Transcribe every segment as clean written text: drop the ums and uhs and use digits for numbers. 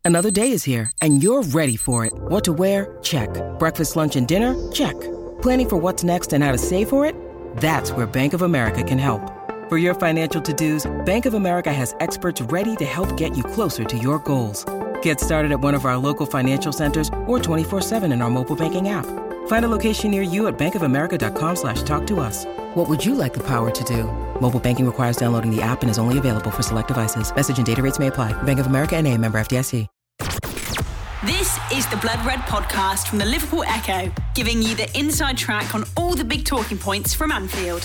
Another day is here, and you're ready for it. What to wear? Check. Breakfast, lunch, and dinner? Check. Planning for what's next and how to save for it? That's where Bank of America can help. For your financial to-dos, Bank of America has experts ready to help get you closer to your goals. Get started at one of our local financial centers or 24/7 in our mobile banking app. Find a location near you at bankofamerica.com/talktous. What would you like the power to do? Mobile banking requires downloading the app and is only available for select devices. Message and data rates may apply. Bank of America N.A., member FDIC. This is the Blood Red podcast from the Liverpool Echo, giving you the inside track on all the big talking points from Anfield.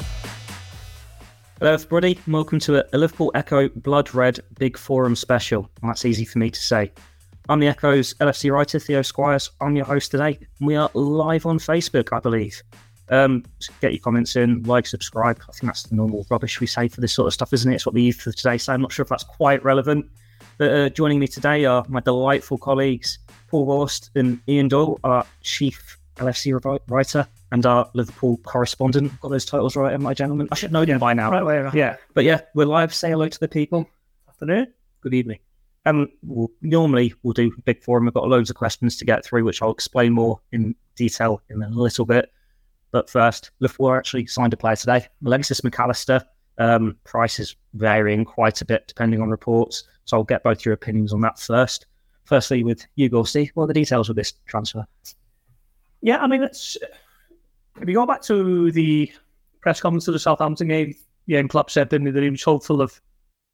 Hello everybody, and welcome to a Liverpool Echo Blood Red Big Forum special. That's easy for me to say. I'm the Echo's LFC writer, Theo Squires. I'm your host today. We are live on Facebook, I believe. Get your comments in, like, subscribe. I think that's the normal rubbish we say for this sort of stuff, isn't it? It's what we use for today, so I'm not sure if that's quite relevant. But joining me today are my delightful colleagues, Paul Horst and Ian Doyle, our chief LFC writer and our Liverpool correspondent. Got those titles right, my gentlemen? I should know them by now. Right. Yeah, but yeah, we're live. Say hello to the people. Afternoon. Good evening. Normally we'll do a big forum. We've got loads of questions to get through, which I'll explain more in detail in a little bit. But first, Liverpool actually signed a player today, Alexis Mac Allister. Price is varying quite a bit depending on reports, so I'll get both your opinions on that first. Firstly, with you, Gorsty, what are the details of this transfer? Yeah, I mean, if you go back to the press conference of the Southampton game, Jurgen Klopp said, didn't he, that he was hopeful of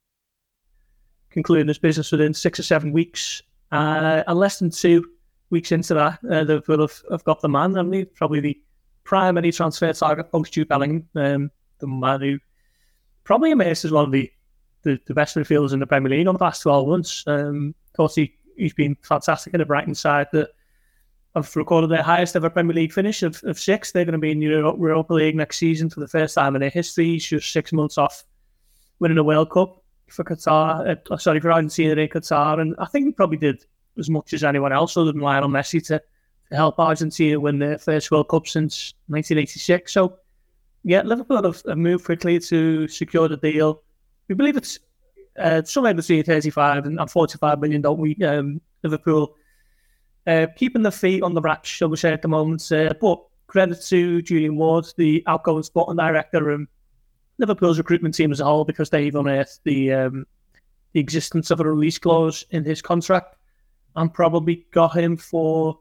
concluding this business within 6 or 7 weeks. And less than 2 weeks into that, Liverpool have got the man. I mean, probably the primary transfer target post Jude Bellingham, the man who probably emerged as one of the best midfielders in the Premier League on the past 12 months. Of course, he's been fantastic in the Brighton side that have recorded their highest ever Premier League finish of 6. They're going to be in Europa League next season for the first time in their history. He's just 6 months off winning a World Cup for Qatar. For Argentina in Qatar. And I think he probably did as much as anyone else other than Lionel Messi to help Argentina win their first World Cup since 1986. So, yeah, Liverpool have moved quickly to secure the deal. We believe it's somewhere between 35 and 45 million, don't we? Liverpool keeping their feet on the rack, shall we say, at the moment. But credit to Julian Ward, the outgoing sporting director, and Liverpool's recruitment team as a whole, because they've unearthed the existence of a release clause in his contract and probably got him for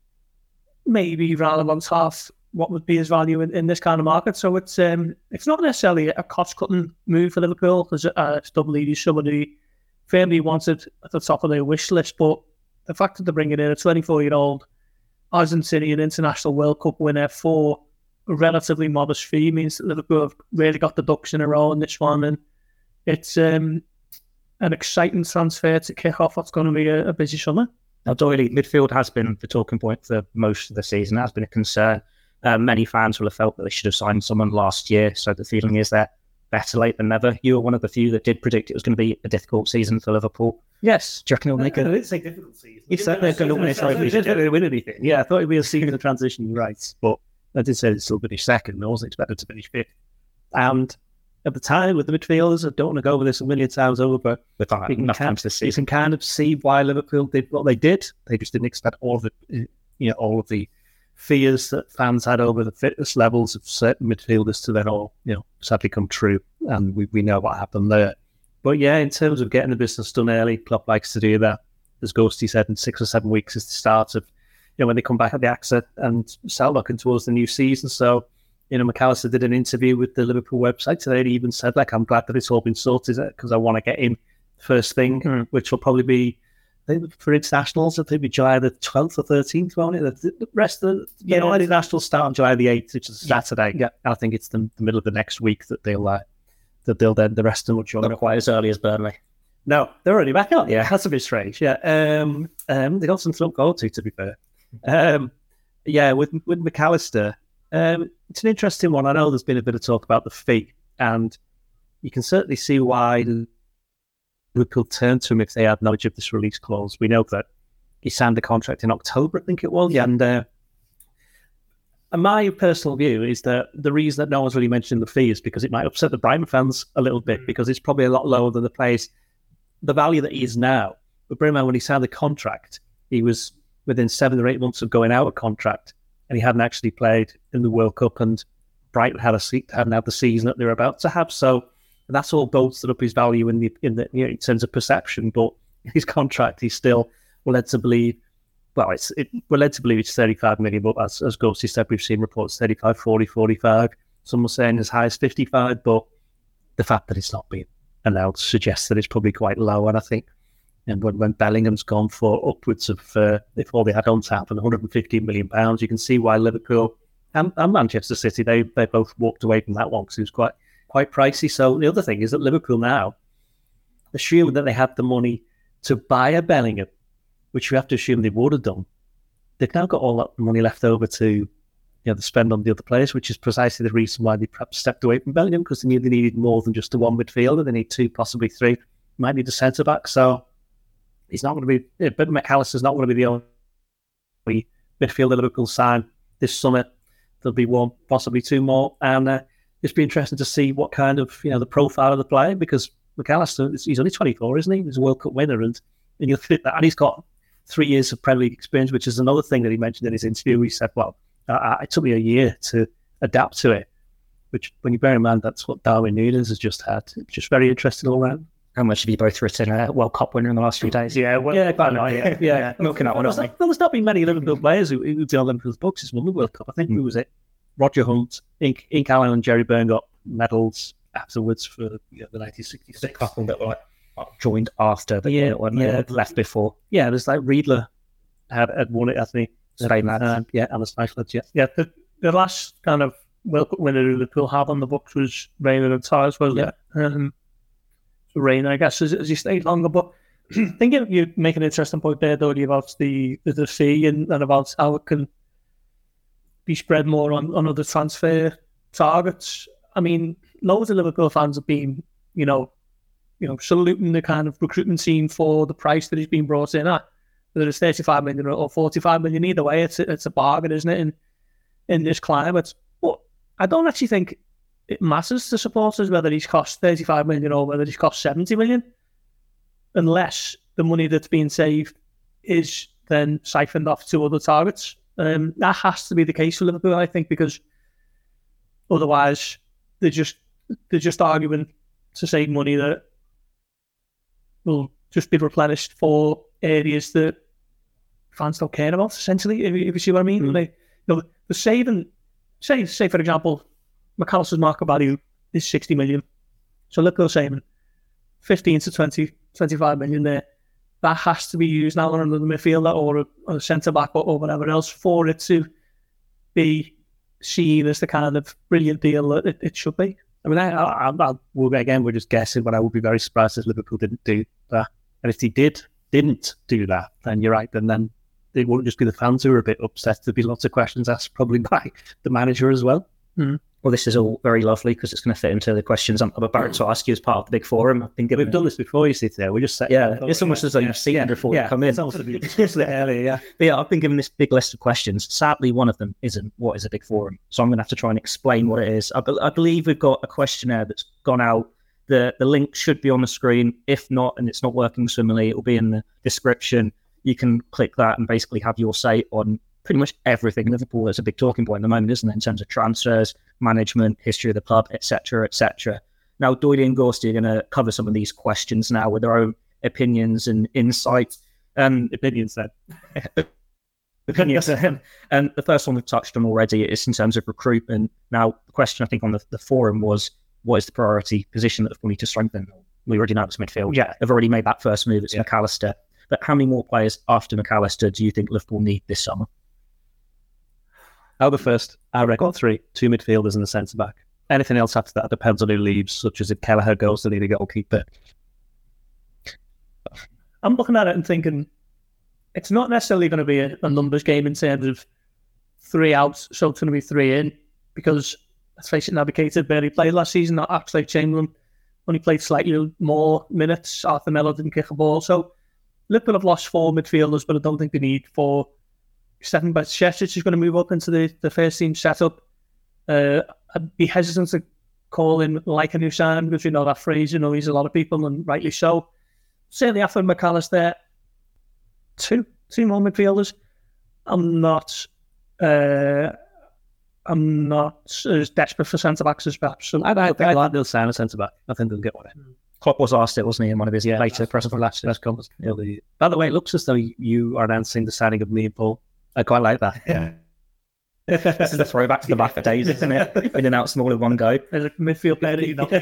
maybe rather than half what would be his value in this kind of market. So it's not necessarily a cost-cutting move for Liverpool, because SWE is somebody firmly wanted at the top of their wish list. But the fact that they're bringing in a 24-year-old Argentinian international World Cup winner for a relatively modest fee means that Liverpool have really got the ducks in a row in this one. And it's an exciting transfer to kick off what's going to be a busy summer. Now, Doyley, midfield has been the talking point for most of the season. It has been a concern. Many fans will have felt that they should have signed someone last year, so the feeling is that better late than never. You were one of the few that did predict it was going to be a difficult season for Liverpool. Yes. Do you reckon it'll make it? I didn't say difficult season. You said they're going to win it. They didn't win anything. Yeah, I thought it'd be a season of transition, right? But I did say they'd still finish second. I wasn't expected to finish fifth. And at the time, with the midfielders, I don't want to go over this a million times over, but you can kind of see why Liverpool did what they did. They just didn't expect all of the fears that fans had over the fitness levels of certain midfielders to then all, sadly come true. And we know what happened there. But yeah, in terms of getting the business done early, Klopp likes to do that. As Ghosty said, in 6 or 7 weeks is the start of, when they come back at the AXA and start looking towards the new season. So, Mac Allister did an interview with the Liverpool website today, and he even said, I'm glad that it's all been sorted because I want to get in first thing, which will probably be, I think for internationals, I think July the 12th or 13th, won't it? The rest of the internationals start on July the 8th, which is Saturday. Yeah. I think it's the middle of the next week that they'll then, the rest of them will not quite as early as Burnley. No, they're already back on. Yeah, that's a bit strange. Yeah. They got something to look forward to be fair. With Mac Allister, it's an interesting one. I know there's been a bit of talk about the fee, and you can certainly see why Liverpool turned to him if they had knowledge of this release clause. We know that he signed the contract in October, I think it was. Yeah. And my personal view is that the reason that no one's really mentioned the fee is because it might upset the Brighton fans a little bit, because it's probably a lot lower than the value that he is now But bear in mind, when he signed the contract, he was within 7 or 8 months of going out of contract, and he hadn't actually played in the World Cup, and Brighton hadn't had the season that they're about to have. So that's all bolstered up his value in terms of perception. But his contract, he's still led to believe. Well, we're led to believe it's 35 million, but as Ghosty said, we've seen reports 35, 40, 45. Some were saying as high as 55, but the fact that it's not been announced suggests that it's probably quite low. And I think, and when Bellingham's gone for upwards of, if all they had on tap, and £115 million, you can see why Liverpool and Manchester City, they both walked away from that one because it was quite pricey. So the other thing is that Liverpool now, assuming that they had the money to buy a Bellingham, which we have to assume they would have done, they've now got all that money left over to spend on the other players, which is precisely the reason why they perhaps stepped away from Bellingham, because they knew they needed more than just a one midfielder. They need 2, possibly 3. Might need a centre back. So he's not going to be, but McAllister's not going to be the only midfielder Liverpool sign this summer. There'll be 1, possibly 2 more, and it's be interesting to see what kind of the profile of the player, because McAllister, he's only 24, isn't he? He's a World Cup winner, and you'll fit that, and he's got 3 years of Premier League experience, which is another thing that he mentioned in his interview. He said, well, it took me a year to adapt to it, which, when you bear in mind, that's what Darwin Núñez has just had. It's just very interesting all round. How much have you both written a World Cup winner in the last few days? Yeah, Milking that one, well, there's not been many Liverpool players who've been on Liverpool's books who's won the World Cup. I think who was it? Roger Hunt, Ink Allen and Jerry Byrne got medals afterwards for the 1966. A couple that were joined after, but left before. Yeah, there's like Riedler had won it, hasn't he? Spain lads. And the Spanish lads, yeah. The last kind of World Cup winner who Liverpool had on the books was Reina and Tars, wasn't it? Reina, I guess, as he stayed longer. But I think you make an interesting point there, though, about the fee and about how it can be spread more on other transfer targets. I mean, loads of Liverpool fans have been, saluting the kind of recruitment scene for the price that he's been brought in at. Whether it's 35 million or 45 million, either way, it's a bargain, isn't it, in this climate? But I don't actually think it matters to supporters whether he's cost 35 million or whether he's cost 70 million, unless the money that's being saved is then siphoned off to other targets. That has to be the case for Liverpool, I think, because otherwise they're just arguing to save money that will just be replenished for areas that fans don't care about, essentially, if you see what I mean. Mm-hmm. The saving, say for example, McAllister's market value is 60 million. So Liverpool saving 15 to 20, 25 million there. That has to be used now on another midfielder or a centre-back or whatever else for it to be seen as the kind of brilliant deal that it should be. I mean, again, we're just guessing, but I would be very surprised if Liverpool didn't do that. And if they didn't do that, then you're right, then it wouldn't just be the fans who are a bit upset. There'd be lots of questions asked probably by the manager as well. Mm. Well, this is all very lovely because it's going to fit into the questions I'm about to ask you as part of the big forum. We've done this before, you see, there. We just said, it's almost as though you've seen it before you come in. It's almost earlier, But I've been given this big list of questions. Sadly, one of them isn't what is a big forum. So I'm going to have to try and explain what it is. I believe we've got a questionnaire that's gone out. The link should be on the screen. If not, and it's not working similarly, it will be in the description. You can click that and basically have your say on pretty much everything. Liverpool is a big talking point at the moment, isn't it, in terms of transfers, management, history of the club, etc., etc. Now, Doyle and Ghosty are going to cover some of these questions now with their own opinions and insights. Opinions then. Opinions. And the first one we've touched on already is in terms of recruitment. Now, the question I think on the forum was, what is the priority position that Liverpool need to strengthen? We already know it's midfield. Yeah. They've already made that first move. It's McAllister. But how many more players after McAllister do you think Liverpool need this summer? I'll go first. I reckon 3, 2 midfielders and a centre-back. Anything else after that depends on who leaves, such as if Kelleher goes, they need a goalkeeper. I'm looking at it and thinking, it's not necessarily going to be a numbers game in terms of 3 outs, so it's going to be 3 in, because, let's face it, Naby Keita barely played last season. Oxlade-Chamberlain only played slightly more minutes. Arthur Melo didn't kick a ball. So Liverpool have lost 4 midfielders, but I don't think they need 4. Stefan Bajcetic is going to move up into the first team setup. I'd be hesitant to call him like a new sign because we know that phrase, he's a lot of people, and rightly so. Certainly after McAllister, two more midfielders. I'm not as desperate for centre-backs as perhaps some. I think they'll sign a centre-back. I think they'll get one. Klopp was asked it, wasn't he, in one of his later press conferences. By the way, it looks as though you are announcing the signing of me and Paul. I quite like that. Yeah. This is a throwback to the back days, isn't it? We announced them all in one go. There's a midfield player that you know.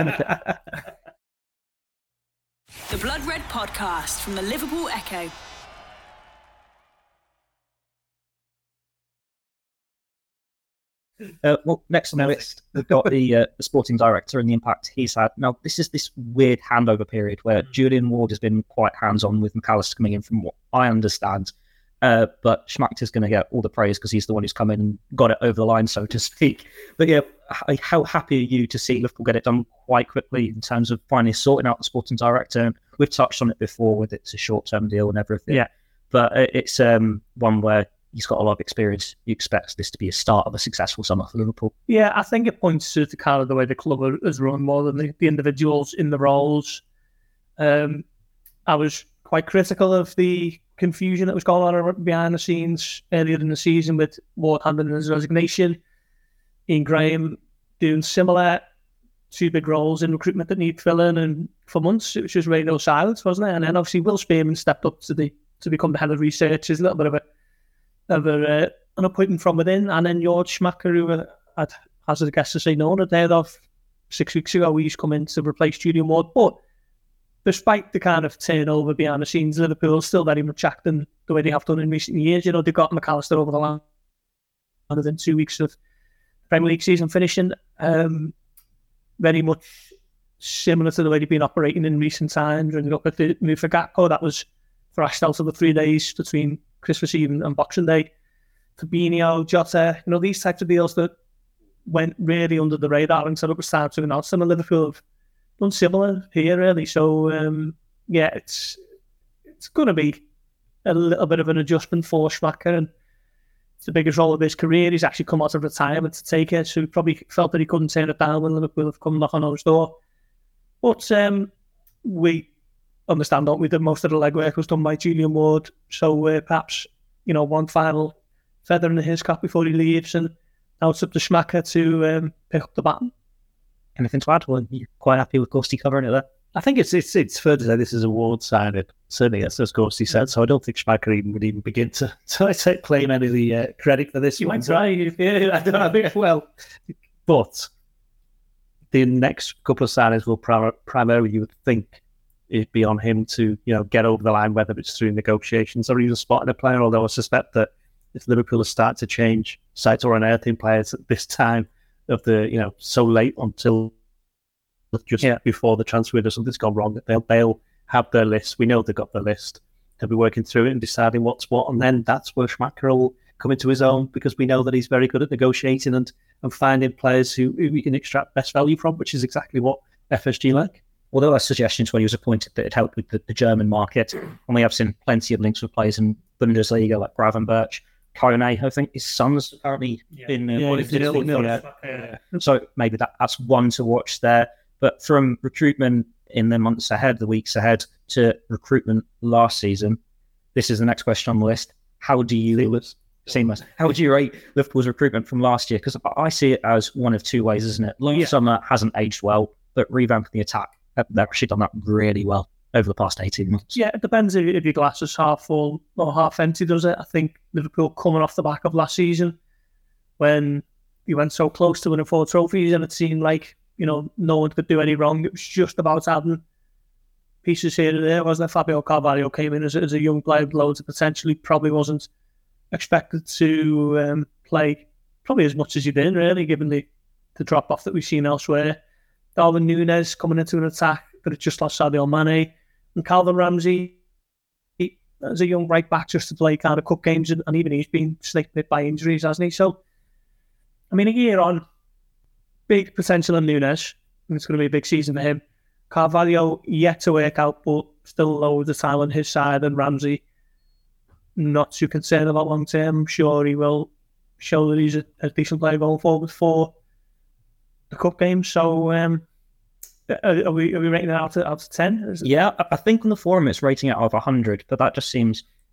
The Blood Red Podcast from the Liverpool Echo. Well, next on the list, we've got the sporting director and the impact he's had. Now, this is this weird handover period where Julian Ward has been quite hands-on with McAllister coming in, from what I understand. But Schmachter's going to get all the praise because he's the one who's come in and got it over the line, so to speak. But yeah, how happy are you to see Liverpool get it done quite quickly in terms of finally sorting out the sporting director? And we've touched on it before with it's a short-term deal and everything. Yeah. But it's one where he's got a lot of experience. You expect this to be a start of a successful summer for Liverpool. Yeah, I think it points to the kind of the way the club is run more than the individuals in the roles. I was quite critical of the confusion that was going on behind the scenes earlier in the season with Ward handing in his resignation. Ian Graham doing similar, two big roles in recruitment that need filling, and for months it was just radio silence, wasn't it? And then obviously Will Spearman stepped up to become the head of research. There's a little bit of an appointment from within, and then George Schmacher, who had hazard a guess to say no on a day of 6 weeks ago, he's come in to replace Julian Ward. But despite the kind of turnover behind the scenes, Liverpool still very much acting the way they have done in recent years. You know, they got McAllister over the line within 2 weeks of the Premier League season finishing. Very much similar to the way they've been operating in recent times. When you look at the move for Gakpo, that was thrashed out of the 3 days between Christmas Eve and Boxing Day. Fabinho, Jota, you know, these types of deals that went really under the radar until it was time to announce them. And Liverpool have done similar here, really. So, yeah, it's going to be a little bit of an adjustment for Schmacher, and it's the biggest role of his career. He's actually come out of retirement to take it, so he probably felt that he couldn't turn it down when Liverpool have come knocking on his door. But we understand, don't we, that most of the legwork was done by Julian Ward, so perhaps, you know, one final feather in his cap before he leaves, and now it's up to Schmacher to pick up the baton. Anything to add? Well, you're quite happy with Ghosty covering it there? I think it's fair to say this is a Ward signing, certainly as Ghosty said, so I don't think Schmacher would even begin to claim any of the credit for this. You might try, yeah, I don't know, well. But the next couple of signings will primarily, you would think, it'd be on him to, you know, get over the line, whether it's through negotiations or even spotting a player, although I suspect that if Liverpool start to change sites or unearthing players at this time of the, you know, so late until just before the transfer window, something's gone wrong, they'll have their list. We know they've got their list. They'll be working through it and deciding what's what, and then that's where Schmacher will come into his own, because we know that he's very good at negotiating and finding players who we can extract best value from, which is exactly what FSG like. Well, there were suggestions when he was appointed that it helped with the German market, and we have seen plenty of links with players in Bundesliga like Gravenberch, Kone. I think his son's apparently been so maybe that's one to watch there. But from recruitment in the months ahead, the weeks ahead, to recruitment last season, this is the next question on the list. How do you Seamless. How would you rate Liverpool's recruitment from last year? Because I see it as one of two ways, isn't it? Last summer hasn't aged well, but revamping the attack, they've actually done that really well over the past 18 months. Yeah, it depends if your glass is half full or half empty, does it? I think Liverpool coming off the back of last season, when you went so close to winning 4 trophies and it seemed like, you know, no one could do any wrong. It was just about adding pieces here and there, wasn't it? Fabio Carvalho came in as a young player with loads of potential. He probably wasn't expected to play probably as much as he did, really, given the drop-off that we've seen elsewhere. Darwin Núñez coming into an attack, but it just lost Sadio Mane. And Calvin Ramsey, as a young right-back, just to play kind of cup games, and even he's been snaked bit by injuries, hasn't he? So, I mean, a year on, big potential in Núñez, and it's going to be a big season for him. Carvalho yet to work out, but still loads of talent on his side, and Ramsey not too concerned about long term. I'm sure he will show that he's a decent player going forward for the cup game. So are we rating it out of 10? Yeah, I think on the forum it's rating it out of 100, but that just seems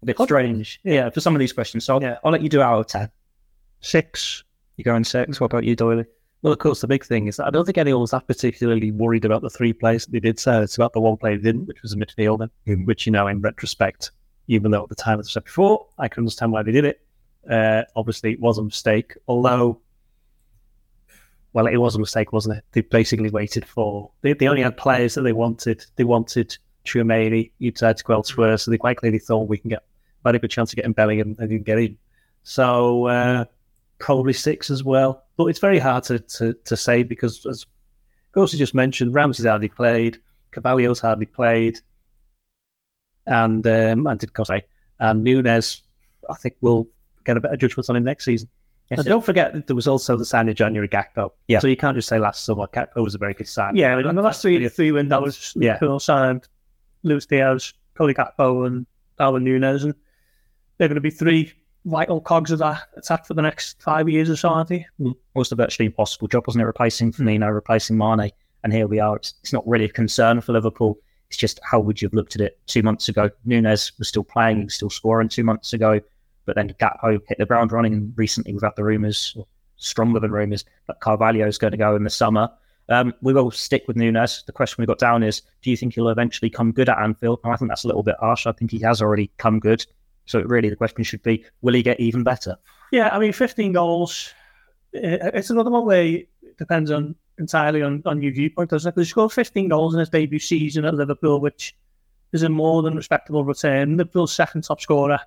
a bit strange. Yeah, for some of these questions. So I'll let you do out of 10. 6. You're going 6. What about you, Doyley? Well, of course, the big thing is that I don't think anyone was that particularly worried about the 3 players that they did say. It's about the 1 player they didn't, which was a midfielder, which, in retrospect, even though at the time, as I said before, I can understand why they did it. Obviously, it was a mistake, although, well, it was a mistake, wasn't it? They basically waited for... They only had players that they wanted. They wanted Tchouameni, he decided to go elsewhere, so they quite clearly thought we can get a very good chance of getting Bellingham and they didn't get in. So, probably 6 as well. But it's very hard to say because, as Ghosty just mentioned, Ramsey's hardly played, Carvalho's hardly played, and Núñez, I think, will get a better judgment on him next season. Yes, and don't forget that there was also the signing of January Gakpo. Yeah. So you can't just say last summer Gakpo was a very good sign. Yeah, in the last 3 windows, Liverpool signed Luis Diaz, Cody Gakpo, and Darwin Núñez, and they're going to be 3 vital cogs of that attack for the next 5 years or so, aren't they? Was a virtually impossible job, wasn't it? Replacing Firmino, replacing Mane, and here we are. It's not really a concern for Liverpool. It's just how would you have looked at it 2 months ago? Núñez was still playing, he was still scoring 2 months ago, but then Gakpo hit the ground running, and recently we've had the rumours, stronger than rumours, that Carvalho is going to go in the summer. We will stick with Núñez. The question we got down is, do you think he'll eventually come good at Anfield? And I think that's a little bit harsh. I think he has already come good. So really the question should be, will he get even better? Yeah, I mean, 15 goals, it's another one where it depends entirely on your viewpoint, doesn't it? Because he scored 15 goals in his debut season at Liverpool, which is a more than respectable return. Liverpool's second top scorer.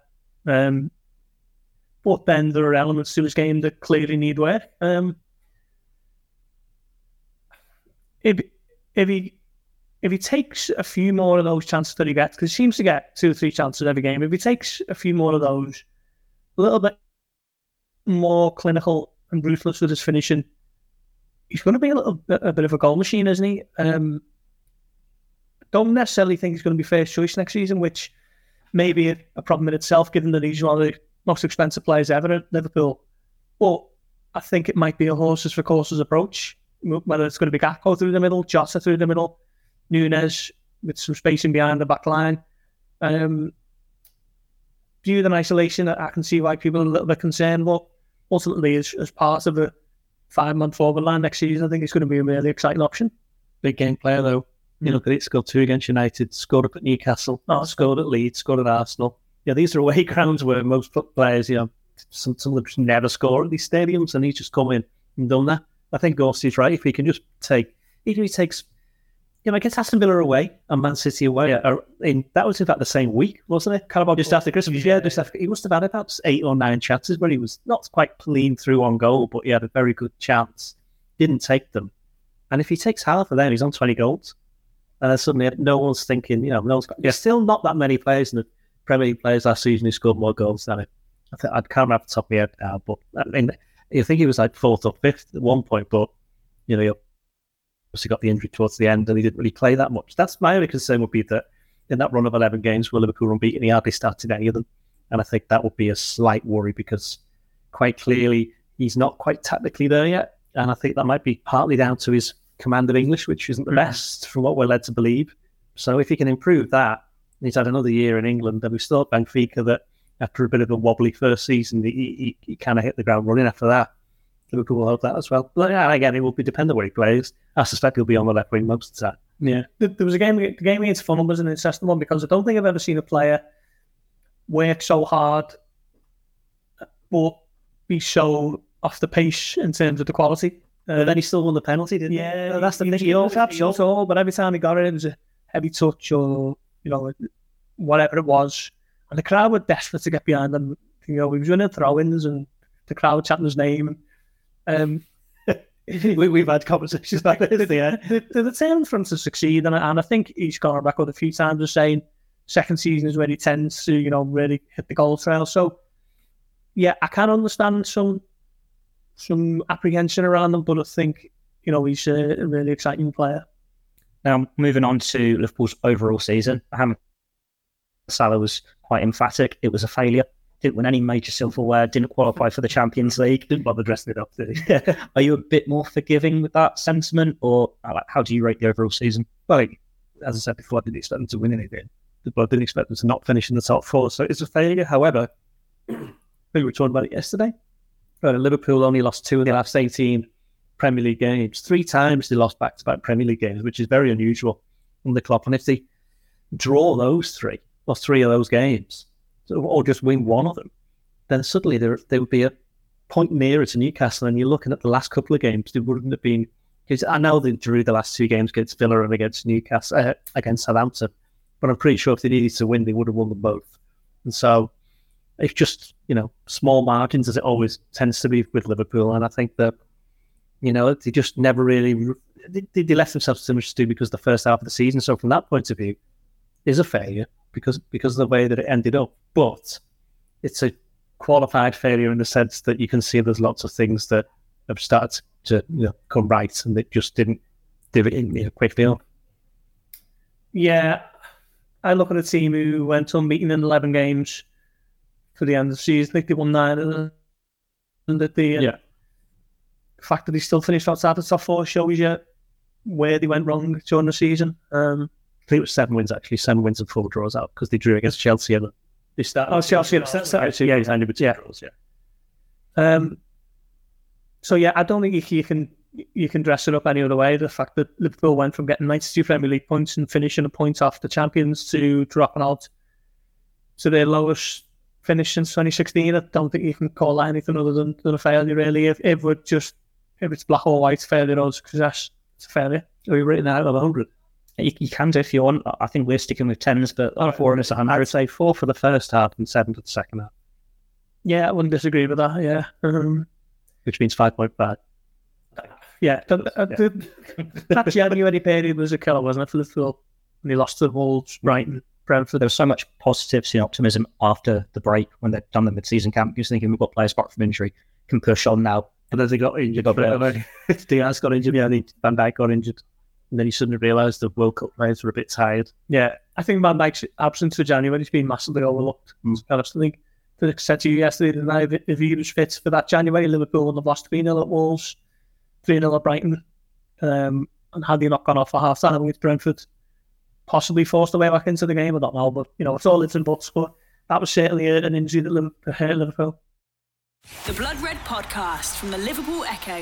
But then there are elements to his game that clearly need work. If he takes a few more of those chances that he gets, because he seems to get 2 or 3 chances every game, if he takes a few more of those, a little bit more clinical and ruthless with his finishing, he's going to be a bit of a goal machine, isn't he? Don't necessarily think he's going to be first choice next season, which may be a problem in itself, given that he's one of the most expensive players ever at Liverpool. But I think it might be a horses for courses approach, whether it's going to be Gakpo through the middle, Jota through the middle, Núñez with some spacing behind the back line. Viewed in isolation, I can see why people are a little bit concerned, but ultimately, as part of a 5-man forward line next season, I think it's going to be a really exciting option. Big game player, though. You look at it, scored 2 against United, scored up at Newcastle, scored at Leeds, scored at Arsenal. Yeah, these are away grounds where most players, some of them just never score at these stadiums, and he's just come in and done that. I think Ghosty's right. If he can just take, even if he takes, against Aston Villa away and Man City away, that was in fact the same week, wasn't it? Carabao just after Christmas. Yeah, he must have had about 8 or 9 chances where he was not quite clean through on goal, but he had a very good chance. Didn't take them. And if he takes half of them, he's on 20 goals. And then suddenly no one's thinking, there's still not that many players in the Premier League players last season who scored more goals than him. I can't remember off the top of my head now, but I mean, you think he was like 4th or 5th at one point, but, he obviously got the injury towards the end and he didn't really play that much. That's my only concern would be that in that run of 11 games where Liverpool were unbeaten, he hardly started any of them. And I think that would be a slight worry because quite clearly he's not quite tactically there yet. And I think that might be partly down to his command of English, which isn't the best from what we're led to believe. So if he can improve that, he's had another year in England, and we thought Benfica that after a bit of a wobbly first season, he kind of hit the ground running after that. Liverpool will hope that as well. But again, it will be dependent on where he plays. I suspect he'll be on the left wing most of the time. Yeah. There was the game against Fulham was an interesting one because I don't think I've ever seen a player work so hard but be so off the pace in terms of the quality. Then he still won the penalty, didn't he? Yeah, that's the thing. He all at all, but every time he got it was a heavy touch or, whatever it was. And the crowd were desperate to get behind him. He was winning throw-ins and the crowd chanting his name. We've had conversations like this. They're determined for him to succeed, and I think he's gone back a few times of saying second season is where he tends to, really hit the goal trail. So, yeah, I can understand some apprehension around him, but I think, he's a really exciting player. Now, moving on to Liverpool's overall season, Mohamed Salah was quite emphatic. It was a failure. Didn't win any major silverware, didn't qualify for the Champions League. Didn't bother dressing it up, did he? Are you a bit more forgiving with that sentiment, or how do you rate the overall season? Well, as I said before, I didn't expect them to win anything. but I didn't expect them to not finish in the top four. So it's a failure. However, we were talking about it yesterday. Liverpool only lost 2 of the last 18 Premier League games. 3 times they lost back-to-back Premier League games, which is very unusual under Klopp. And if they draw those 3, or 3 of those games, or just win one of them, then suddenly they would be a point nearer to Newcastle. And you're looking at the last couple of games, they wouldn't have been, because I know they drew the last 2 games against Villa and against Newcastle, against Southampton, but I'm pretty sure if they needed to win, they would have won them both. And so it's just, small margins, as it always tends to be with Liverpool. And I think that, they just never really, they left themselves too much to do because the first half of the season. So from that point of view, is a failure because of the way that it ended up. But it's a qualified failure in the sense that you can see there's lots of things that have started to come right, and they just didn't do it in quickly enough. Yeah, I look at a team who went unbeaten in 11 games for the end of the season. I think they won 9 of them. And that the fact that they still finished outside the top 4 shows you where they went wrong during the season. I think it was 7 wins, actually. 7 wins and 4 draws out, because they drew against Chelsea and they started. Oh, Chelsea. It's ended with 2 draws, So I don't think you can dress it up any other way. The fact that Liverpool went from getting 92 Premier League points and finishing a point off the champions to dropping out to their lowest finish since 2016, I don't think you can call that anything other than a failure, really. If it's black or white failure or success, it's a failure. Are you rating out of 100? You can do if you want. I think we're sticking with 10s, but 4 and a I would say 4 for the first half and 7 for the second half. Yeah, I wouldn't disagree with that, yeah. Which means 5.5. Yeah, that January period was a killer, wasn't it, for Liverpool? When they lost to Wolves, Brighton, Brentford. There was so much positivity and optimism after the break when they'd done the mid-season camp. You're thinking we've got players back from injury, can push on now. But then they got injured. Diaz got injured, Van Dijk got injured. And then you suddenly realised the World Cup players were a bit tired. Yeah, I think Van Dijk's absence for January has been massively overlooked. I think, I said to you yesterday that if he was fit for that January, Liverpool would have lost 3-0 at Wolves, 3-0 at Brighton, and had he not gone off for half time with Brentford, possibly forced their way back into the game. I don't know, but it's all ifs and buts. But that was certainly an injury that hurt Liverpool. The Blood Red Podcast from the Liverpool Echo.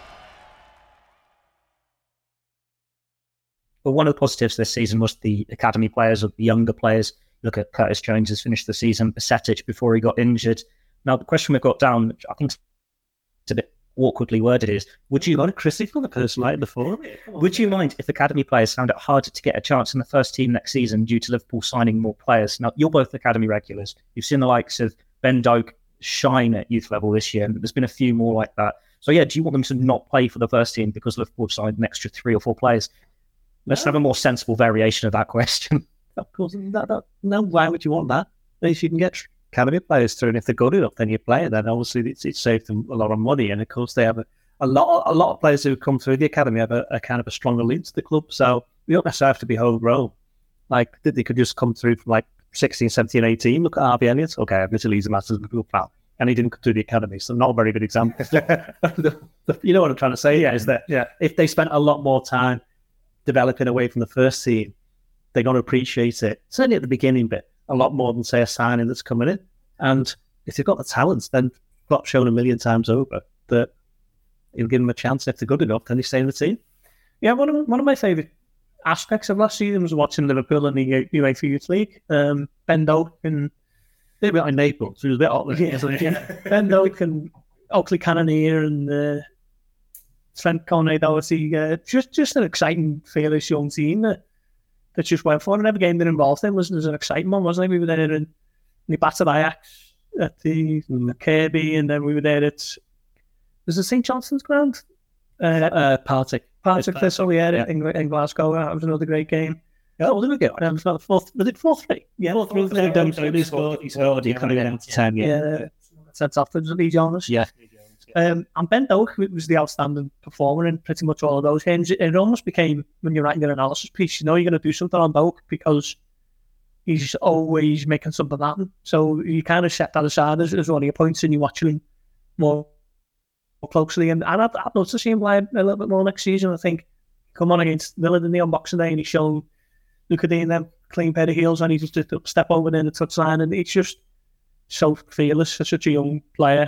But one of the positives this season was the academy players, or the younger players. Look at Curtis Jones has finished the season, Bajcetic before he got injured. Now, the question we've got down, which I think it's a bit awkwardly worded, is: would you critical the person right before? Would you mind if academy players found it harder to get a chance in the first team next season due to Liverpool signing more players? Now, you're both academy regulars. You've seen the likes of Ben Doak shine at youth level this year, and there's been a few more like that. So, do you want them to not play for the first team because Liverpool signed an extra 3 or 4 players? Let's have a more sensible variation of that question. Of course, no. Why would you want that? If you can get academy players through, and if they're good enough, then you play it. Then obviously it saved them a lot of money, and of course they have a lot of players who come through the academy have a kind of a stronger link to the club. So you don't necessarily have to be homegrown. Like they could just come through from like 16, 17, 18. Look at Harvey Elliott. Okay, obviously he's a massive Liverpool fan, and he didn't come through the academy, so not a very good example. You know what I'm trying to say? Is that if they spent a lot more time developing away from the first team, they're going to appreciate it, certainly at the beginning bit, a lot more than, say, a signing that's coming in. And if they've got the talents, then Klopp's shown a million times over that he'll give them a chance. If they're good enough, then they stay in the team. Yeah, one of my favourite aspects of last season was watching Liverpool in the UEFA Youth League. Ben Doak and... They're a bit like Naples, so it was a bit hot. Ben Doak and Oakley Cannoneer and Trent Conway-Doherty, just an exciting, fearless young team that just went for it. And every game they're involved in was an exciting one, wasn't it? We were there and we battered Ajax at the Kirby, and then we were there at, was it St Johnson's ground? Partick Thistle, in Glasgow. That was another great game. Yeah, well, there we go. Was it 4-3? Yeah, 4-3. He scored. He coming down to 10. Yeah, sent off to Lee Jonas. Yeah. And Ben Doak was the outstanding performer in pretty much all of those games. It almost became, when you're writing your analysis piece, you're going to do something on Doak because he's always making something happen. So you kind of set that aside as one of your points, and you watch him more closely. And I'd love to see him play a little bit more next season. I think come on against Villa in the Unboxing Day, and he's shown Luca Dean them clean pair of heels and he just step over in the touchline, and it's just so fearless for such a young player.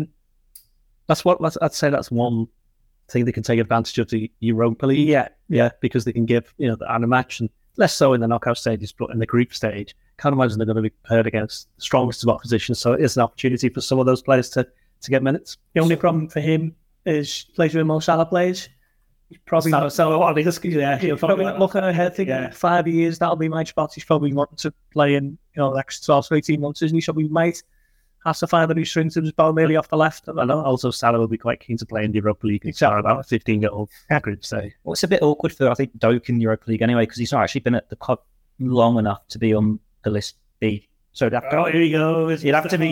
I'd say that's one thing they can take advantage of the Europa League. Yeah, because they can give and a match, and less so in the knockout stages, but in the group stage, can't imagine they're going to be paired against the strongest of opposition. So it is an opportunity for some of those players to get minutes. The only problem for him is plays with Mo Salah plays. He's probably he'll probably not looking ahead thinking 5 years that'll be my spot. He's probably wanting to play in the next 12 to 18 months, isn't he? So we might have to find a new string to his bow, maybe off the left. And also Salah will be quite keen to play in the Europa League. Exactly. About a 15-year-old group, so. Well, it's a bit awkward for, I think, Doak in the Europa League anyway, because he's not actually been at the club long enough to be on the list B. So here he goes. You'd have to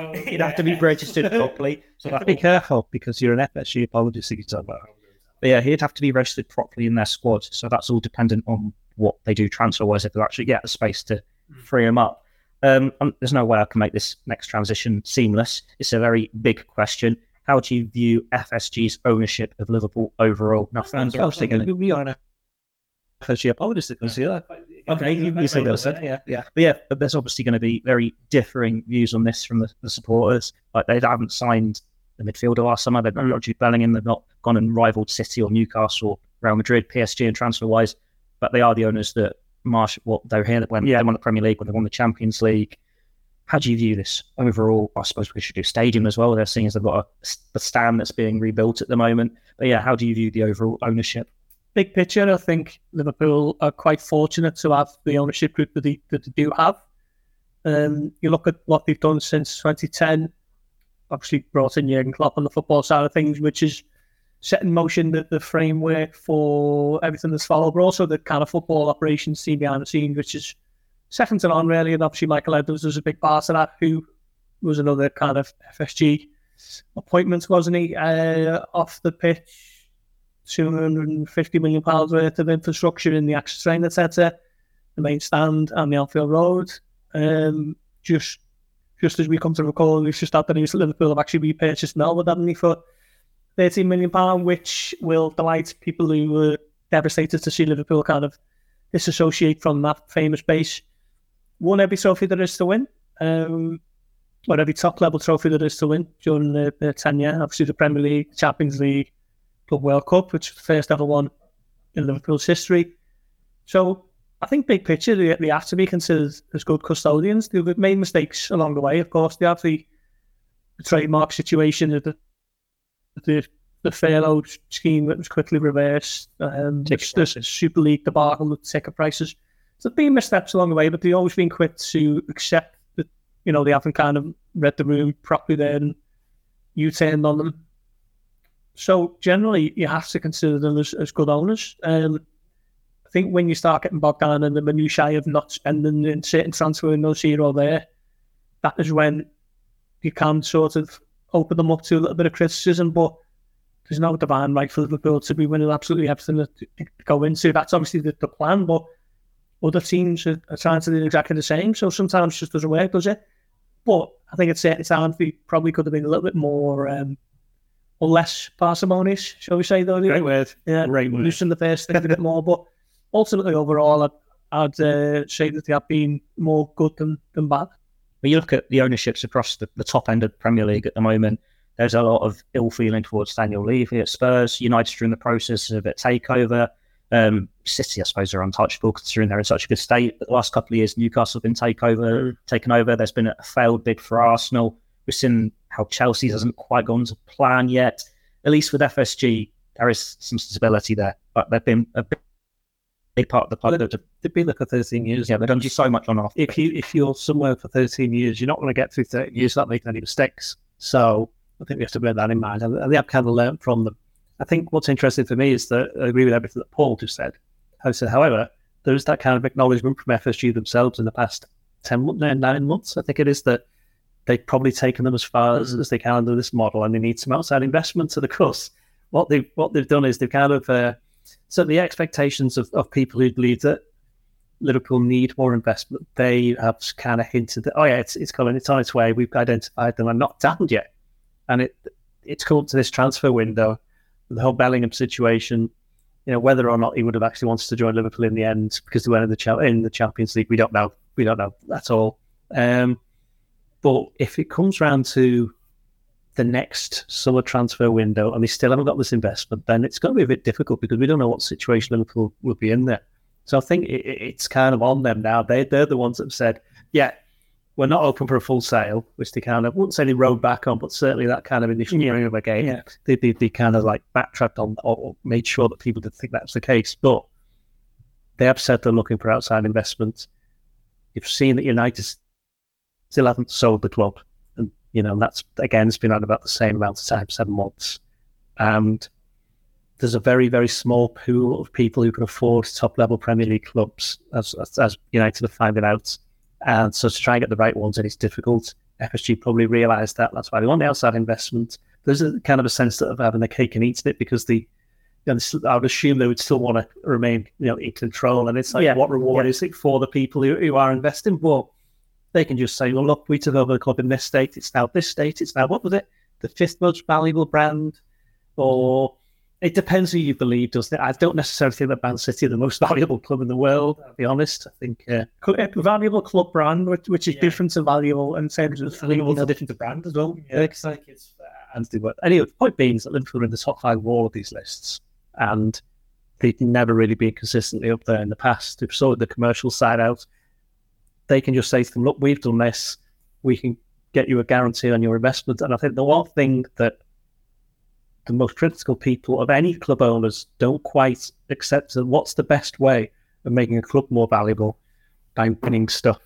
be registered properly. So you have to be careful because you're an FSG apologist. But yeah, he'd have to be registered properly in their squad. So that's all dependent on what they do transfer-wise, if they actually get the space to free him up. There's no way I can make this next transition seamless. It's a very big question. How do you view FSG's ownership of Liverpool overall? Now, fans are obviously going to... We are an FSG apologist. Okay, you say that. Yeah. But there's obviously going to be very differing views on this from the supporters. Like, they haven't signed the midfielder last summer. They've not Jude Bellingham. They've not gone and rivaled City or Newcastle or Real Madrid, PSG and transfer-wise. But they are the owners that they're here when they won the Premier League, when they won the Champions League. How do you view this overall? I suppose we should do stadium as well. They're seeing as they've got a stand that's being rebuilt at the moment. But yeah, how do you view the overall ownership? Big picture, I think Liverpool are quite fortunate to have the ownership group that they do have. You look at what they've done since 2010. Obviously brought in Jurgen Klopp on the football side of things, which is set in motion the framework for everything that's followed, but also the kind of football operations seen behind the scenes, which is second to none, really. And obviously Michael Edwards was a big part of that, who was another kind of FSG appointment, wasn't he? Off the pitch, £250 million worth of infrastructure in the Access Training Centre, the main stand and the Anfield Road. Just as we come to recall, we've just had the news that Liverpool have actually repurchased Melwood, haven't they, for £13 million, which will delight people who were devastated to see Liverpool kind of disassociate from that famous base. Won every trophy there is to win, or every top-level trophy there is to win during their tenure. Obviously, the Premier League, Champions League, Club World Cup, which was the first ever one in Liverpool's history. So I think big picture, they have to be considered as good custodians. They've made mistakes along the way, of course. They have the trademark situation of the furlough scheme that was quickly reversed, the Super League debacle with ticket prices. So there've been missteps along the way, but they've always been quick to accept that, they haven't kind of read the room properly there and U-turned on them. So generally, you have to consider them as good owners. I think when you start getting bogged down in the minutiae of not spending in certain transfer windows here or there, that is when you can sort of open them up to a little bit of criticism. But there's no divine right for Liverpool to be winning absolutely everything that they go into. That's obviously the plan, but other teams are trying to do exactly the same. So sometimes it just doesn't work, does it? But I think at certain times we probably could have been a little bit more or less parsimonious, shall we say, though. Great word. Yeah, great word. Loosen the first thing a bit more. But ultimately, overall, I'd say that they have been more good than bad. When you look at the ownerships across the top end of the Premier League at the moment, there's a lot of ill feeling towards Daniel Levy at Spurs. United are in the process of a takeover. City, I suppose, are untouchable considering they're in such a good state. But the last couple of years, Newcastle have been taken over. There's been a failed bid for Arsenal. We've seen how Chelsea hasn't quite gone to plan yet. At least with FSG, there is some stability there. But they've been a big part of the club. They've been there for 13 years. Yeah, they've done so much on off. If you're somewhere for 13 years, you're not going to get through 13 years without making any mistakes. So I think we have to bear that in mind. And they have kind of learned from them. I think what's interesting for me is that I agree with everything that Paul just said. However, there is that kind of acknowledgement from FSG themselves in the past 9 months. I think it is that they've probably taken them as far as they can under this model, and they need some outside investment to the course. What they've done is they've kind of so the expectations of people who believe that Liverpool need more investment, they have kind of hinted that, it's coming, it's on its way, we've identified them and not damned yet. And it's come up to this transfer window, the whole Bellingham situation. whether or not he would have actually wanted to join Liverpool in the end because they went in the Champions League, we don't know. We don't know at all. But if it comes round to the next summer transfer window and they still haven't got this investment, then it's going to be a bit difficult because we don't know what situation Liverpool will be in there. So I think it's kind of on them now. They're the ones that have said, yeah, we're not open for a full sale, which they kind of, I wouldn't say they rode back on, but certainly that kind of initial hearing of a game, they kind of like backtracked on or made sure that people didn't think that was the case. But they have said they're looking for outside investment. You've seen that United still haven't sold the club. And, that's, again, it's been on about the same amount of time, 7 months. And there's a very, very small pool of people who can afford top-level Premier League clubs, as United are finding out. And so to try and get the right ones, and it's difficult. FSG probably realised that. That's why they want the outside investment. There's a kind of a sense of having the cake and eating it because I would assume they would still want to remain, in control. And it's like, what reward is it for the people who are investing? Well, they can just say, well, look, we took over the club in this state. It's now this state. It's now, what was it? The 5th most valuable brand? Or it depends who you believe, doesn't it? I don't necessarily think that Man City are the most valuable club in the world, I'll be honest. I think a valuable club brand, which is different to valuable and terms of valuable to different brand as well. Yeah, it's like anyway, the point being is that Liverpool are in the top 5 of all of these lists, and they've never really been consistently up there in the past. They've sorted the commercial side out. They can just say to them, look, we've done this. We can get you a guarantee on your investment. And I think the one thing that the most critical people of any club owners don't quite accept is what's the best way of making a club more valuable by winning stuff.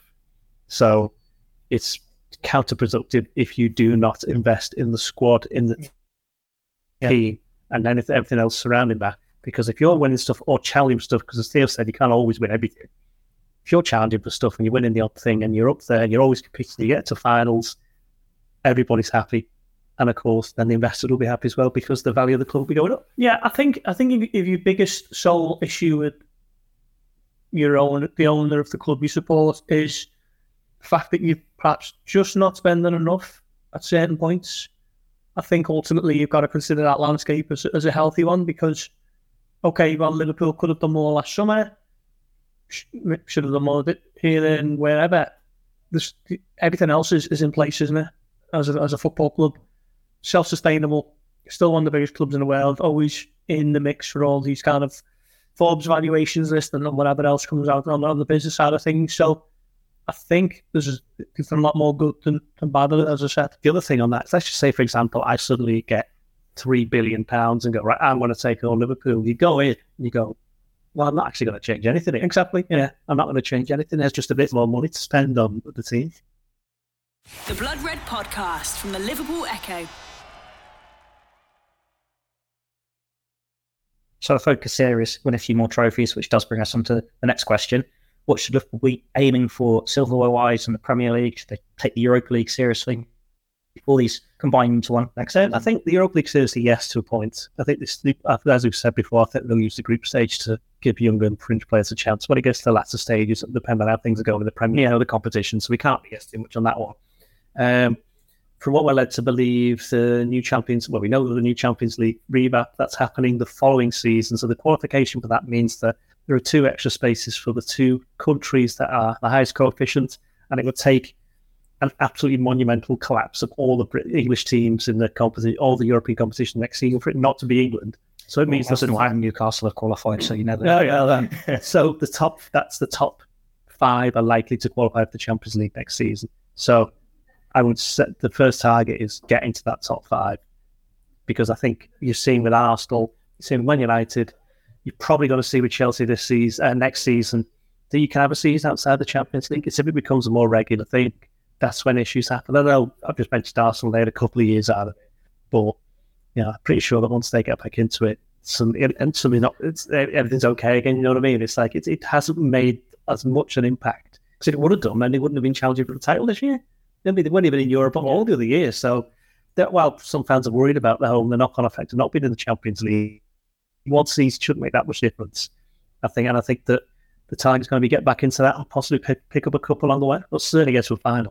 So it's counterproductive if you do not invest in the squad, in the team, and then everything else surrounding that. Because if you're winning stuff or challenging stuff, because as Theo said, you can't always win everything. If you're challenging for stuff and you're winning the odd thing and you're up there and you're always competing, you get to finals, everybody's happy. And of course, then the investors will be happy as well because the value of the club will be going up. Yeah, I think if your biggest sole issue with the owner of the club you support is the fact that you're perhaps just not spending enough at certain points, I think ultimately you've got to consider that landscape as a healthy one because, okay, well, Liverpool could have done more last summer, should have done more here and wherever. Everything else is in place, isn't it? As a football club. Self-sustainable, still one of the biggest clubs in the world, always in the mix for all these kind of Forbes valuations list and whatever else comes out on the business side of things. So I think there's a lot more good than bad, as I said. The other thing on that is, let's just say, for example, I suddenly get £3 billion and go, right, I'm going to take on Liverpool. You go in and you go, well, I'm not actually going to change anything. Exactly. Yeah, I'm not going to change anything. There's just a bit more money to spend on the team. The Blood Red Podcast from the Liverpool Echo. So the focus here is win a few more trophies, which does bring us on to the next question. What should Liverpool be aiming for silverware-wise in the Premier League? Should they take the Europa League seriously? All these combined into one next season? I think the Europa League seriously, yes, to a point. I think this, as we've said before, I think they'll use the group stage to give younger and fringe players a chance. When it gets to the latter stages, it depends on how things are going in the Premier, the competition, so we can't guess too much on that one. From what we're led to believe, we know that the new Champions League revamp, that's happening the following season. So the qualification for that means that there are 2 extra spaces for the 2 countries that are the highest coefficient, and it would take an absolutely monumental collapse of all the English teams in the competition, all the European competition next season for it not to be England. So it means that's why Newcastle have qualified, so you never. So the top 5 are likely to qualify for the Champions League next season. So I would set the first target is get into that top 5, because I think you're seeing with Arsenal, you're seeing with Man United, you're probably going to see with Chelsea next season, that you can have a season outside the Champions League. If it becomes a more regular thing, that's when issues happen. I know I've just mentioned Arsenal, they had a couple of years out of it, but I'm pretty sure that once they get back into it, everything's okay again. You know what I mean? It's like it hasn't made as much an impact, because if it would have done, then they wouldn't have been challenging for the title this year. They weren't even in Europe all the other years. So, while some fans are worried about the knock-on effect of not being in the Champions League, one season shouldn't make that much difference, I think. And I think that the target's going to be get back into that and possibly pick up a couple along the way, but certainly get to a final.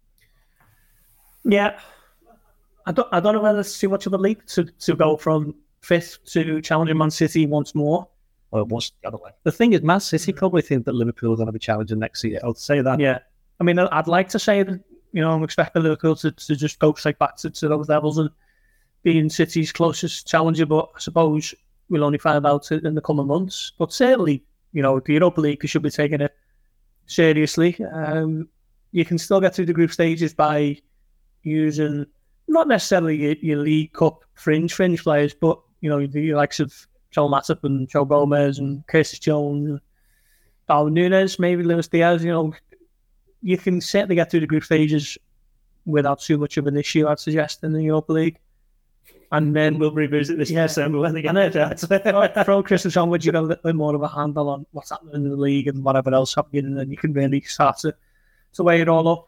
Yeah, I don't know whether it's too much of a leap to go from fifth to challenging Man City once more. Or it was the other way. The thing is, Man City probably think that Liverpool are going to be challenging next year. I'll say that. Yeah. I mean, I'd like to say that, I'm expecting Liverpool to just go straight back to those levels and being City's closest challenger, but I suppose we'll only find out in the coming months. But certainly, the Europa League should be taking it seriously. You can still get through the group stages by using not necessarily your League Cup fringe players, but the likes of Joel Matip and Joe Gomez and Curtis Jones, Darwin Núñez, maybe Luis Diaz. You can certainly get through the group stages without too much of an issue, I'd suggest, in the Europa League. And then we'll revisit this in December when they get there. Throw Christmas onwards, you got a little bit more of a handle on what's happening in the league and whatever else happening, and then you can really start to weigh it all up.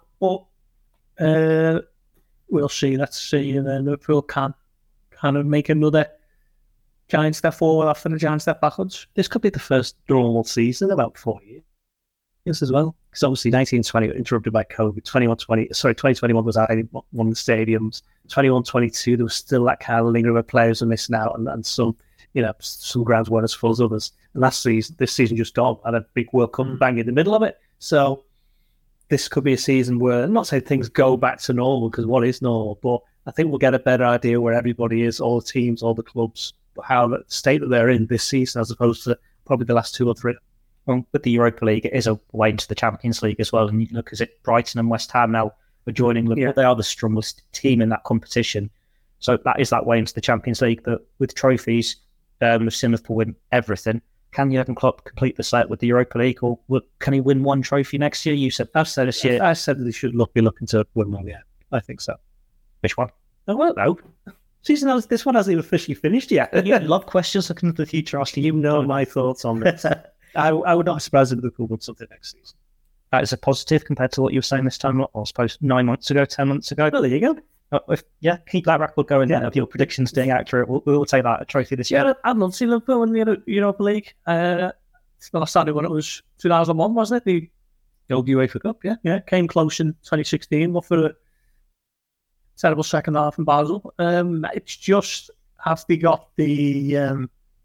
But we'll see. Let's see. And then Liverpool can kind of make another giant step forward after the giant step backwards. This could be the first normal season in about 4 years. Yes, as well. Because obviously 1920 interrupted by COVID. 2021 was out one of the stadiums. 21-22, there was still that kind of lingering of players were missing out, and some grounds weren't as full as others. And this season just gone, and a big World Cup bang in the middle of it. So this could be a season where, I'm not saying things go back to normal, because what is normal, but I think we'll get a better idea where everybody is, all the teams, all the clubs, how the state that they're in this season, as opposed to probably the last 2 or 3. Well, with the Europa League, it is a way into the Champions League as well. And you look at Brighton and West Ham now are joining Liverpool. Yeah. They are the strongest team in that competition. So that is that way into the Champions League. But with trophies, we've seen Liverpool win everything. Can Jurgen Klopp complete the set with the Europa League, or can he win one trophy next year? I've said this year. I said that he should be looking to win one. Yeah, I think so. Which one? I don't know. This one hasn't even officially finished yet. You love questions looking into the future, asking you my thoughts on this. I would not be surprised if Liverpool won something next season. That is a positive compared to what you were saying this time, I suppose 9 months ago, 10 months ago. Well, there you go. Keep that record going then of your predictions being accurate. We'll take that a trophy this year. Yeah, I'd love to see Liverpool win the Europa League. Last time when it was 2001, wasn't it? The old UEFA Cup, yeah. Yeah, came close in 2016, but for a terrible second half in Basel. It's just, have they got the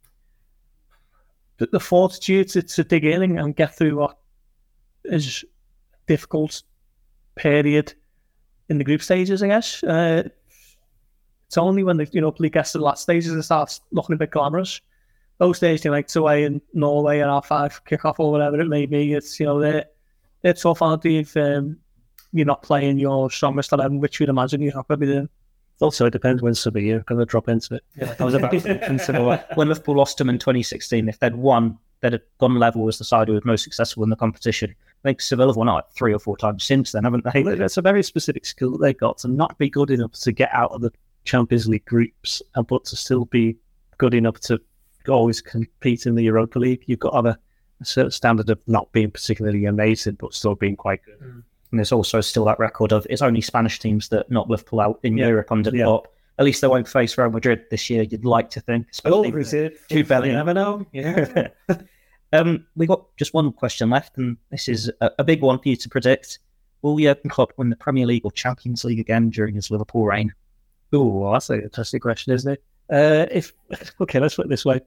fortitude to dig in and get through what is a difficult period in the group stages, I guess. It's only when the Europa League gets to the last stages it starts looking a bit glamorous. Those days, like away in Norway and R5 kickoff or whatever it may be, it's they're tough, aren't they? If you're not playing your strongest 11, which you'd imagine you're not going to be doing. Also, it depends when Sevilla are going to drop into it. Yeah, I was about to consider when Liverpool lost them in 2016. If they'd won, they'd have gone level as the side who was most successful in the competition. I think Sevilla have won out 3 or 4 times since then, haven't they? It's a very specific skill that they've got to not be good enough to get out of the Champions League groups, but to still be good enough to always compete in the Europa League. You've got to have a certain standard of not being particularly amazing, but still being quite good. And there's also still that record of it's only Spanish teams that knock Liverpool out in Europe under Klopp. At least they won't face Real Madrid this year, you'd like to think. Two belly, never know. Yeah. We've got just one question left, and this is a big one for you to predict. Will Jurgen Klopp win the Premier League or Champions League again during his Liverpool reign? Oh, that's an interesting question, isn't it? Okay, let's put it this way.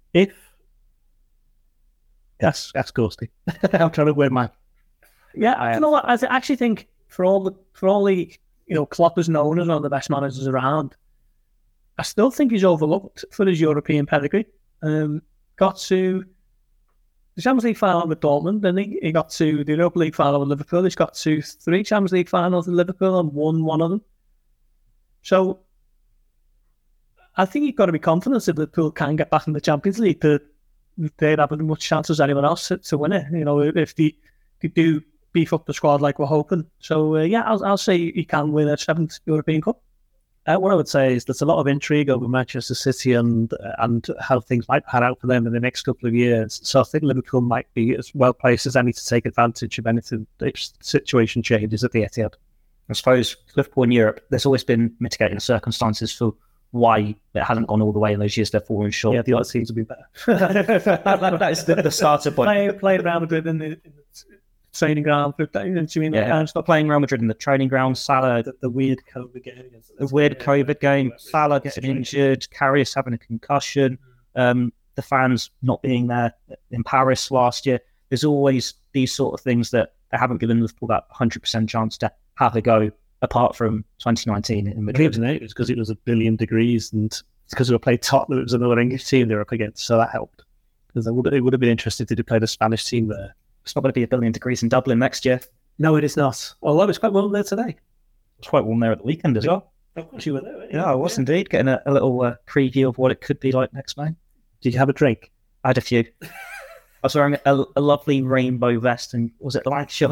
That's ghosty. I'm trying to wear my... Yeah, you know what? I actually think for all the Klopp is known as one of the best managers around, I still think he's overlooked for his European pedigree. Got to the Champions League final with Dortmund, then he got to the Europa League final with Liverpool. He's got to 3 Champions League finals with Liverpool and won one of them. So I think you've got to be confident that Liverpool can get back in the Champions League. They'd have as much chance as anyone else to win it. If they do beef up the squad like we're hoping. So, I'll say he can win a 7th European Cup. What I would say is there's a lot of intrigue over Manchester City and how things might pan out for them in the next couple of years. So I think Liverpool might be as well placed as any to take advantage of anything if the situation changes at the Etihad. I suppose Liverpool in Europe, there's always been mitigating circumstances for why it hasn't gone all the way in those years they're falling short. Yeah, the odds seem to be better. That is the starter point. Played Real Madrid in the training ground. Do you mean stop playing Real Madrid in the training ground? Salah, the weird COVID game. Salah getting injured, Karius having a concussion, the fans not being there in Paris last year. There's always these sort of things that they haven't given Liverpool that 100% chance to have a go, apart from 2019 in Madrid. It was because it was a billion degrees, and it's because we were playing Tottenham. It was another English team they were up against, so that helped. Because it would have been interesting to play the Spanish team there. It's not going to be a billion degrees in Dublin next year. No, it is not. Although it's quite warm there today. It's quite warm there at the weekend as well. Of course you were there. Yeah, I was indeed, getting a little preview of what it could be like next May. Did you have a drink? I had a few. I was wearing a lovely rainbow vest, and was it like Yeah.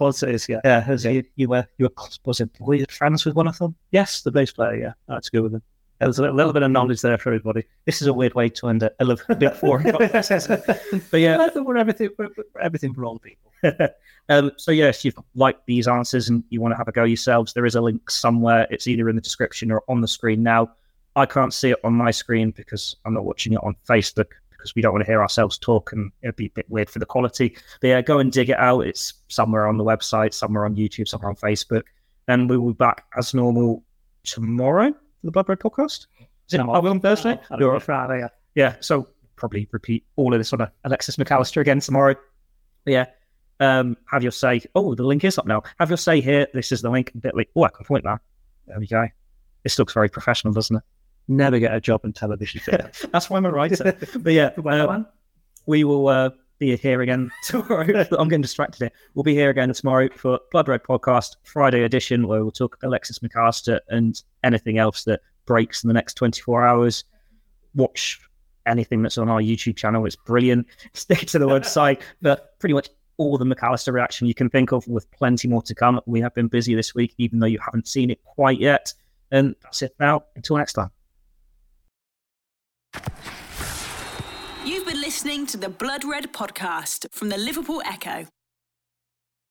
you were friends with one of them? Yes, the bass player. Yeah, that's good with him. There's a little bit of knowledge there for everybody. This is a weird way to end a little bit for But yeah, we're everything for all people. So yes, you've liked these answers and you want to have a go yourselves, there is a link somewhere. It's either in the description or on the screen now. I can't see it on my screen because I'm not watching it on Facebook, because we don't want to hear ourselves talk and it'd be a bit weird for the quality. But yeah, go and dig it out. It's somewhere on the website, somewhere on YouTube, somewhere on Facebook. And we will be back as normal tomorrow for the Blood Red podcast. Is it on Thursday? Or Friday, yeah. Yeah, so probably repeat all of this on Alexis McAllister again tomorrow. But yeah, have your say. Oh, the link is up now. Have your say here. This is the link. Bit.ly. Oh, I can point that. There we go. This looks very professional, doesn't it? Never get a job in television. That's why I'm a writer. But yeah, we will be here again tomorrow. I'm getting distracted here. We'll be here again tomorrow for Blood Red Podcast Friday edition, where we'll talk Alexis McAllister and anything else that breaks in the next 24 hours. Watch anything that's on our YouTube channel. It's brilliant. Stick to the website. But pretty much all the McAllister reaction you can think of, with plenty more to come. We have been busy this week, even though you haven't seen it quite yet. And that's it now. Until next time. You've been listening to the Blood Red Podcast from the Liverpool Echo.